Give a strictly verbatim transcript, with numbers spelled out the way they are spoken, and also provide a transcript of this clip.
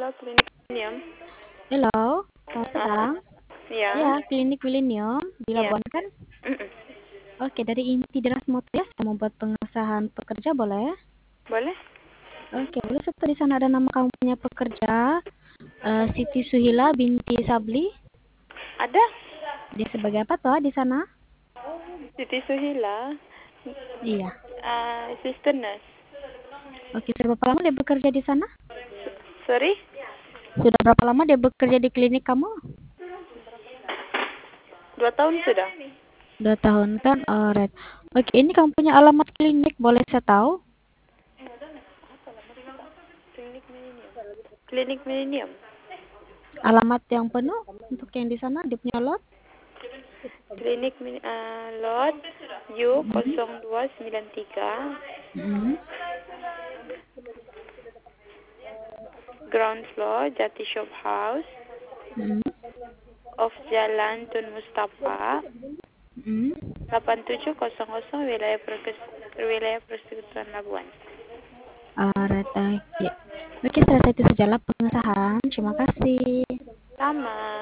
Halo, Klinik Milenium. Halo, selamat Ah, petang. iya. Ya, Klinik Milenium di Iya. Labuan kan? Mm-mm. Oke, dari inti Deras Motias mau buat pengesahan pekerja boleh? Boleh? Oke, boleh serta di sana ada nama kamu punya pekerja, eh, Siti Suhila binti Sabli. Ada? Dia sebagai apa toh di sana? Siti Suhila. Iya. Uh, assistant nurse. Oke, sudah berapa lama dia bekerja di sana? Sorry? Sudah berapa lama dia bekerja di klinik kamu? Dua tahun sudah. Dua tahun kan? Alright. Oke, ini kamu punya alamat klinik, boleh saya tahu? Klinik Milenium. Klinik Milenium. Alamat yang penuh untuk yang di sana, dia punya lot? Klinik Mil- uh, Lot U Hmm. nol dua sembilan tiga. Hmm. Ground floor Jati Shop House. Hmm. Off Jalan Tun Mustafa. Hmm. delapan tujuh nol nol wilayah Perkes- wilayah Persekutuan Labuan. Alright, oke. Oke, selesai itu sajalah pengesahan. Terima kasih. Sama.